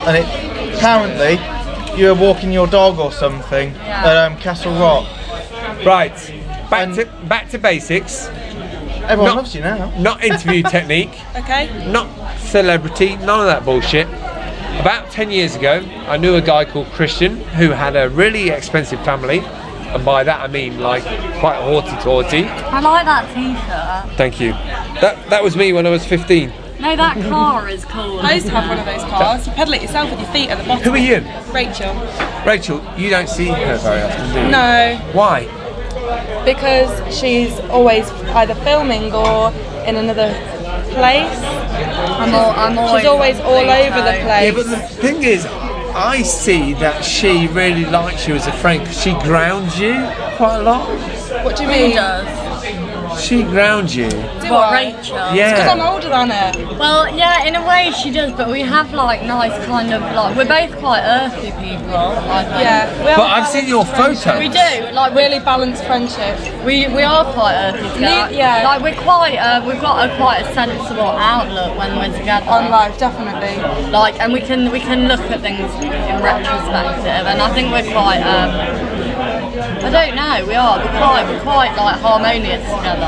and apparently you were walking your dog or something at Castle Rock. Right, back to basics. Everyone loves you now. Not interview technique. Okay. Not celebrity. None of that bullshit. About 10 years ago, I knew a guy called Christian who had a really expensive family, and by that I mean like quite hoity-toity. I like that t-shirt. Thank you. That was me when I was 15. No, that car is cool. I used to have one of those cars. You pedal it yourself with your feet at the bottom. Who are you? Rachel. Rachel, you don't see her very often, do you? No. Why? Because she's always either filming or in another place. She's always all over the place. Yeah, but the thing is, I see that she really likes you as a friend because she grounds you quite a lot. What do you mean? Who does? She grounds you. What, Rachel? Yeah. Because I'm older than her. Well, yeah, in a way she does, but we have like nice kind of like, we're both quite earthy people, I think. Yeah. But I've seen your photos. We do, like Really balanced friendship. we are quite earthy together. Yeah. Like we're quite, we've got quite a sensible outlook when we're together. On life, definitely. Like, and we can look at things in retrospective, and I think we're quite, I don't know, we're quite like harmonious together.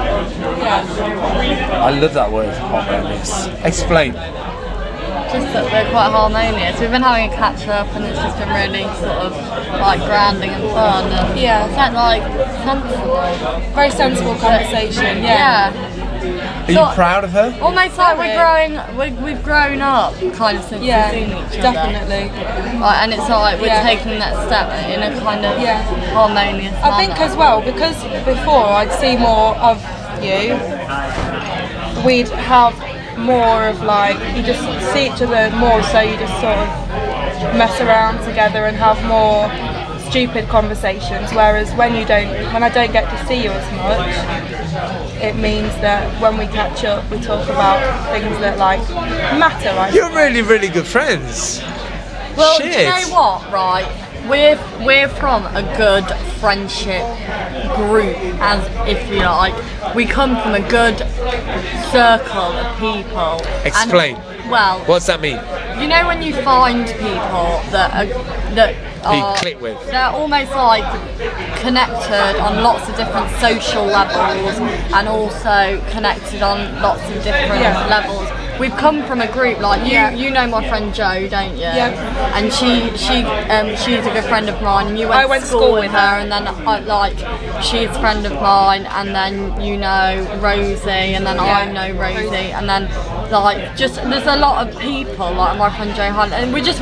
I love that word, harmonious. Explain. Just that we're quite harmonious. We've been having a catch up, and it's just been really sort of like grounding and fun. And it's like sensible. Very sensible conversation. Yeah. Are you proud of her? Almost like we've grown up kind of since we've seen each other. Definitely. Like, and it's like we're taking that step in a kind of harmonious manner. I think as well, because before I'd see more of you, we'd have more of like, you just see each other more, so you just sort of mess around together and have more stupid conversations, whereas when I don't get to see you as much, it means that when we catch up we talk about things that like matter. You're really, really good friends. Well, Shit. do you know what, right? We're from a good friendship group, as if you like. We come from a good circle of people. Explain. And, well, what's that mean? You know when you find people that you click with. They're almost like connected on lots of different social levels, and also connected on lots of different levels. We've come from a group like you know my friend Jo, don't you? Yeah. And she's a good friend of mine, and you went to school with her, and then she's a friend of mine, and then you know Rosie, and then I know Rosie, and then like just there's a lot of people like my friend Jo Hunt, and we're just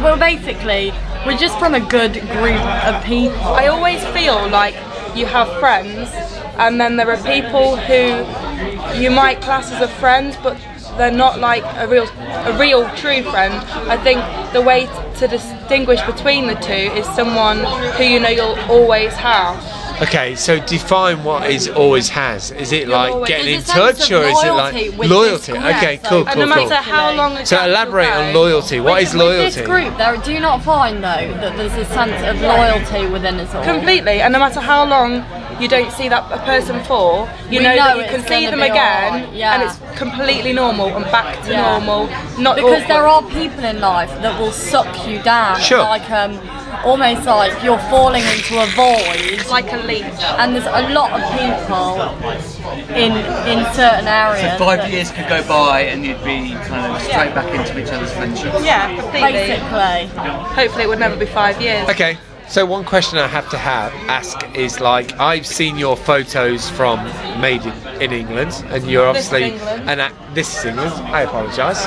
from a good group of people. I always feel like you have friends, and then there are people who you might class as a friend, but they're not like a real true friend. I think the way to distinguish between the two is someone who you know you'll always have. Okay, so define what is always has. Is it like getting in touch, or is it like loyalty? Okay, cool. And no matter how long ago. So elaborate on loyalty. What is loyalty? With this group, do you not find though that there's a sense of loyalty within us all? Completely, and no matter how long you don't see that person for, you know that you can see them again, and it's completely normal and back to normal. Not because there are people in life that will suck you down. Sure. Like almost like you're falling into a void, like a leech. And there's a lot of people in certain areas. So 5 years could go by and you'd be kind of straight back into each other's friendship. Yeah, completely. Basically. Hopefully it would never be 5 years. Okay. So one question I have to ask is like, I've seen your photos from Made in England, and you're obviously this is England. I apologise.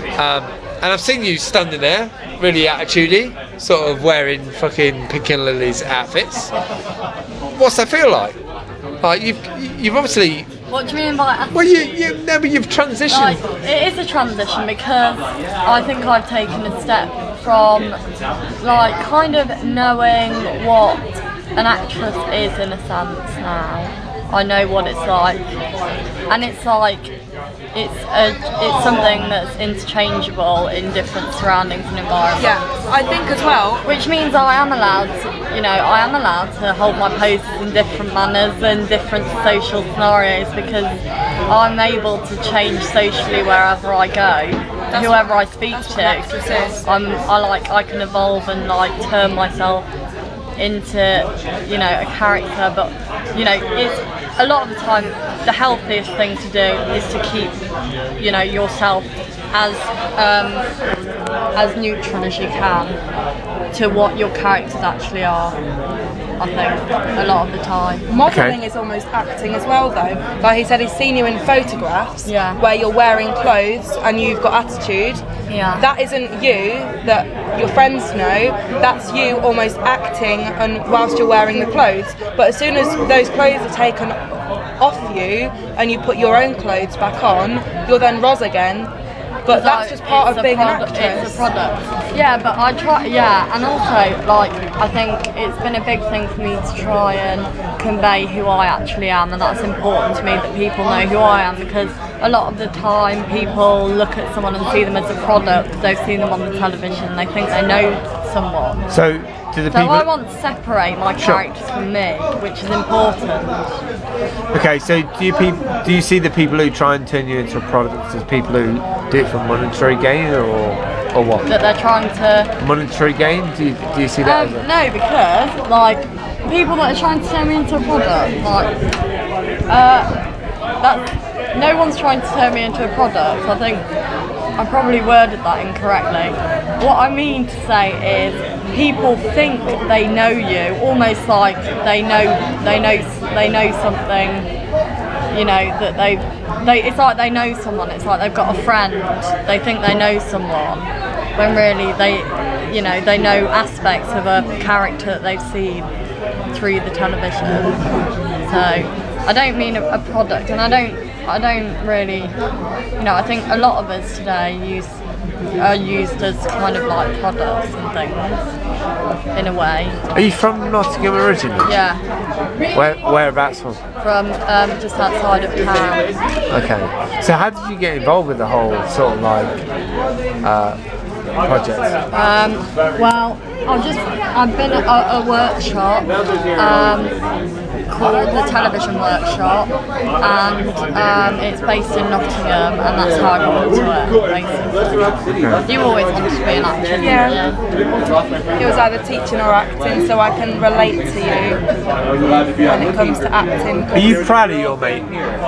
And I've seen you standing there, really attitudey, sort of wearing fucking Pink and Lily's outfits. What's that feel like? Like you've obviously. What do you mean by? Well, you've transitioned. Like, it is a transition because I think I've taken a step from like kind of knowing what an actress is in a sense now. I know what it's like, and it's like it's something that's interchangeable in different surroundings and environments. Yeah, I think as well. Which means I am allowed to hold my poses in different manners and different social scenarios, because I'm able to change socially wherever I go. whoever I speak to. I can evolve and like turn myself into, you know, a character, but you know, it's a lot of the time the healthiest thing to do is to keep, you know, yourself as neutral as you can to what your characters actually are. I think a lot of the time. Modelling is almost acting as well, though. Like he said, he's seen you in photographs where you're wearing clothes and you've got attitude. Yeah. That isn't you that your friends know. That's you almost acting and whilst you're wearing the clothes. But as soon as those clothes are taken off you and you put your own clothes back on, you're then Roz again. But that's just part of being an actress. It's a product. Yeah, but I try. Yeah, and also like I think it's been a big thing for me to try and convey who I actually am, and that's important to me that people know who I am, because a lot of the time people look at someone and see them as a product. They've seen them on the television. They think they know someone. So do the people? I want to separate my characters from me, which is important. Okay, so do you see the people who try and turn you into a product as people who do it for monetary gain, or what? That they're trying to monetary gain? Do you see that? As no, because like people that are trying to turn me into a product, like no one's trying to turn me into a product. I think I probably worded that incorrectly. What I mean to say is people think they know you, almost like they know something, you know, that it's like they know someone, it's like they've got a friend, they think they know someone, when really they know aspects of a character that they've seen through the television. So I don't mean a product, and I don't really, you know, I think a lot of us today are used as kind of like products and things, in a way. Are you from Nottingham originally? Yeah. Whereabouts from? From just outside of town. Okay. So how did you get involved with the whole sort of like project? Well, I've been at a workshop called the Television Workshop, and it's based in Nottingham, and that's how I got into it, basically. You always wanted to be an actor. Yeah. It was either teaching or acting, so I can relate to you when it comes to acting. Are you proud of your mate?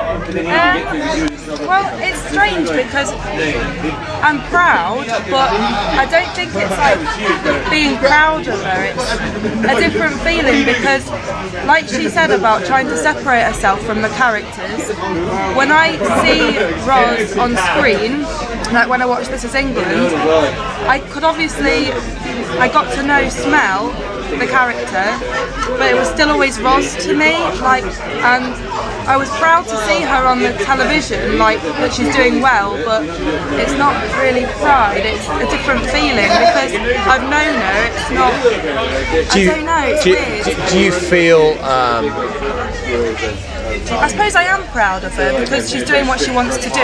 Well, it's strange because I'm proud, but I don't think it's like being proud of her. It's a different feeling because, like she said about trying to separate herself from the characters, when I see Roz on screen, like when I watch This Is England, I got to know Smell, the character, but it was still always Roz to me, like, and I was proud to see her on the television, like, that she's doing well, but it's not really pride, it's a different feeling, because I've known her, it's not, I don't know, it's weird. Do you feel, I suppose I am proud of her because she's doing what she wants to do.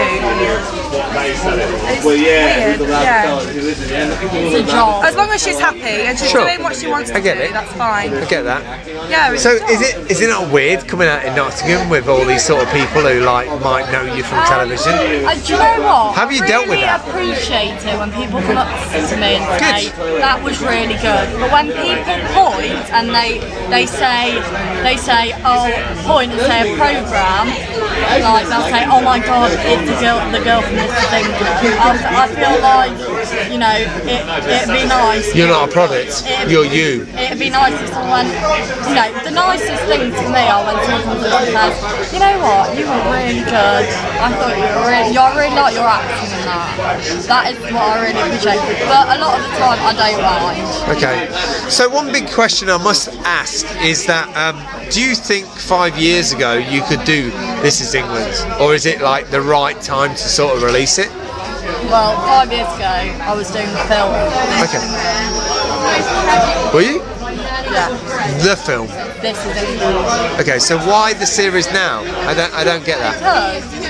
It's weird, yeah. It's a job. As long as she's happy and she's doing what she wants to do, that's fine. I get that. Yeah. So is it not weird coming out in Nottingham with all these sort of people who like might know you from television? Do you know what? Have you dealt with that? I really appreciate it when people come up to me and say that was really good. But when people point and they say point and say a programme, like they'll say, oh my god, it's the girl from This Is England. I feel like, you know, it'd be nice. You're not a product, you're you. It'd be nice if someone, you know, the nicest thing to me are when someone comes up and says, you know what, you were really good. I thought I really like your acting in that. That is what I really appreciate. But a lot of the time I don't mind. Okay, so one big question I must ask is that do you think 5 years ago you could do This Is England, or is it like the right time to sort of release it? Well, 5 years ago I was doing the film. Okay. Were you? Yeah. The film. This Is England. Okay, so why the series now? I don't get that. Because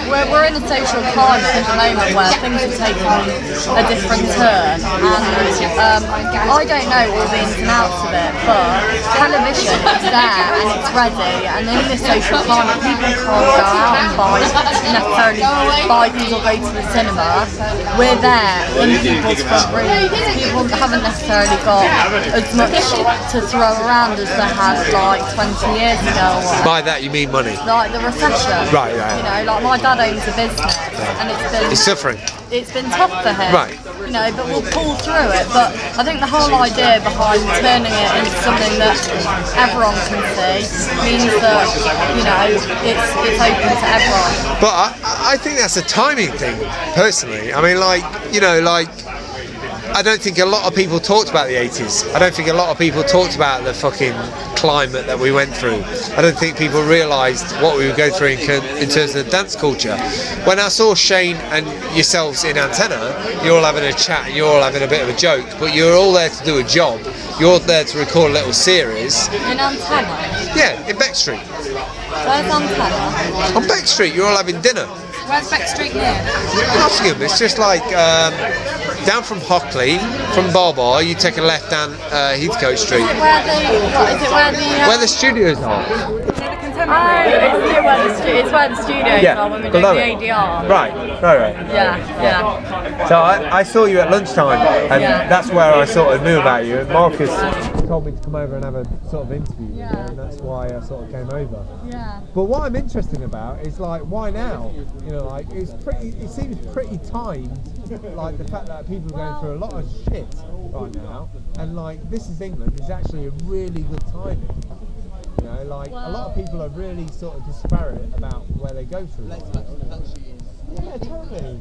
we're in a social climate at the moment where things are taking a different turn, and I don't know all the ins and outs of it, but television is there and it's ready, and in this social climate people can't go out and necessarily buy things or go to the cinema. We're there in people's front rooms. People haven't necessarily got as much to throw around as they had like 20 years ago. By that you mean money? Like the recession. Right. You know, like my dad owns a business, and He's suffering. It's been tough for him. Right. You know, but we'll pull through it. But I think the whole idea behind turning it into something that everyone can see means that, you know, it's open to everyone. But I think that's a timing thing, personally. I mean, like, you know, like, I don't think a lot of people talked about the 80s. I don't think a lot of people talked about the fucking climate that we went through. I don't think people realised what we would go through in terms of the dance culture. When I saw Shane and yourselves in Antenna, you're all having a chat and you're all having a bit of a joke, but you're all there to do a job. You're there to record a little series. In Antenna? Yeah, in Beck Street. Where's Antenna? On Beck Street, you're all having dinner. Where's Beck Street near? Nottingham. It's just like down from Hockley, from Bar, you take a left down Heathcote Street. Is it Where the studios are. It's where the studios are when we do the ADR. Right. Yeah. So I saw you at lunchtime, and that's where I sort of knew about you. And Marcus told me to come over and have a sort of interview with you, and that's why I sort of came over. Yeah. But what I'm interested about is like, why now? You know, like it seems pretty timed. Like the fact that people are going through a lot of shit right now, and like This Is England is actually a really good timing. You know, like a lot of people are really sort of disparate about where they go through. Yeah, totally.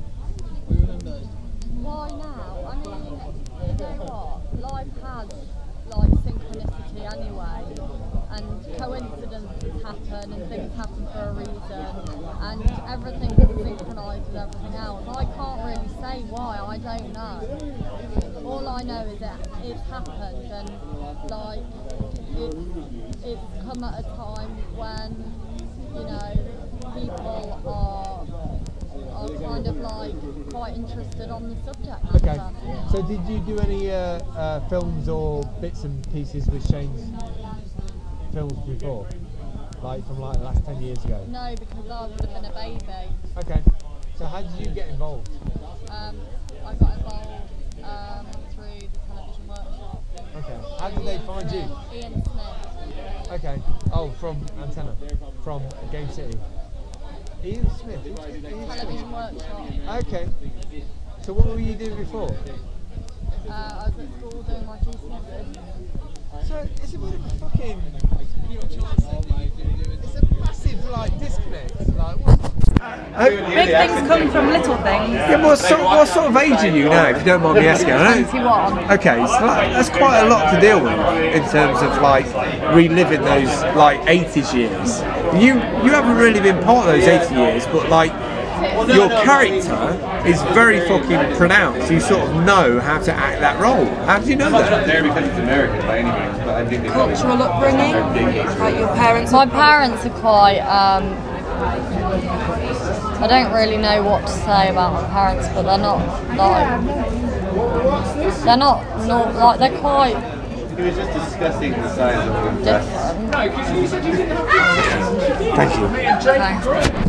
Why now? I mean, you know what? Life has like synchronicity anyway, and coincidences happen, and things happen for a reason, and everything is synchronised with everything else. I can't really say why. I don't know. All I know is that it's happened, and like it's come at a time when, you know, people are kind of like quite interested on the subject matter. Okay. So did you do any films or bits and pieces with Shane's films before? Like from like the last 10 years ago? No, because I would have been a baby. Okay. So how did you get involved? I got involved through the television workshop. Okay. How did they find you? Ian Smith. Okay. Oh, from Antenna, from Game City. Ian Smith. Television workshop. Okay. So what were you doing before? I was at school doing my GCSEs. So it's a bit of a fucking. It's a massive like disconnect. Like what? Big things come from little things. Yeah, what sort of age are you now, if you don't mind me asking? 21. Okay, so that's quite a lot to deal with in terms of like reliving those like 80s years. You haven't really been part of those 80 years, but like your character is very fucking pronounced. You sort of know how to act that role. How do you know that? There because it's American by any means, but I think they Cultural upbringing, like your parents. My parents are quite. I don't really know what to say about my parents, but they're not like they're quite. He was just discussing the size of the breasts. Different. Thank you. Thanks.